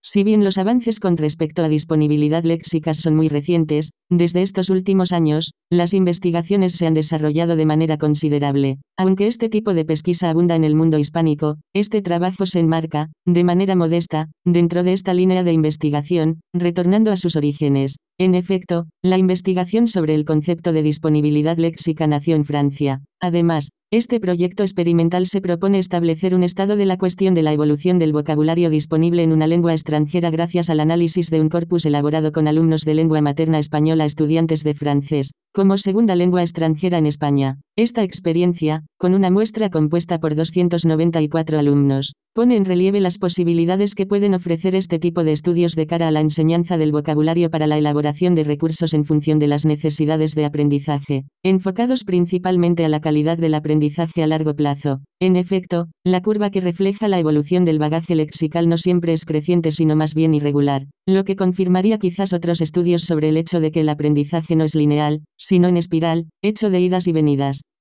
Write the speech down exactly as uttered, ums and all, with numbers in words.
Si bien los avances con respecto a disponibilidad léxica son muy recientes, desde estos últimos años, las investigaciones se han desarrollado de manera considerable. Aunque este tipo de pesquisa abunda en el mundo hispánico, este trabajo se enmarca, de manera modesta, dentro de esta línea de investigación, retornando a sus orígenes. En efecto, la investigación sobre el concepto de disponibilidad léxica nació en Francia. Además, este proyecto experimental se propone establecer un estado de la cuestión de la evolución del vocabulario disponible en una lengua extranjera gracias al análisis de un corpus elaborado con alumnos de lengua materna española, estudiantes de francés, como segunda lengua extranjera en España. Esta experiencia, con una muestra compuesta por doscientos noventa y cuatro alumnos, pone en relieve las posibilidades que pueden ofrecer este tipo de estudios de cara a la enseñanza del vocabulario para la elaboración de recursos en función de las necesidades de aprendizaje, enfocados principalmente a la calidad del aprendizaje a largo plazo. En efecto, la curva que refleja la evolución del bagaje lexical no siempre es creciente sino más bien irregular, lo que confirmaría quizás otros estudios sobre el hecho de que el aprendizaje no es lineal, sino en espiral, hecho de idas y venidas.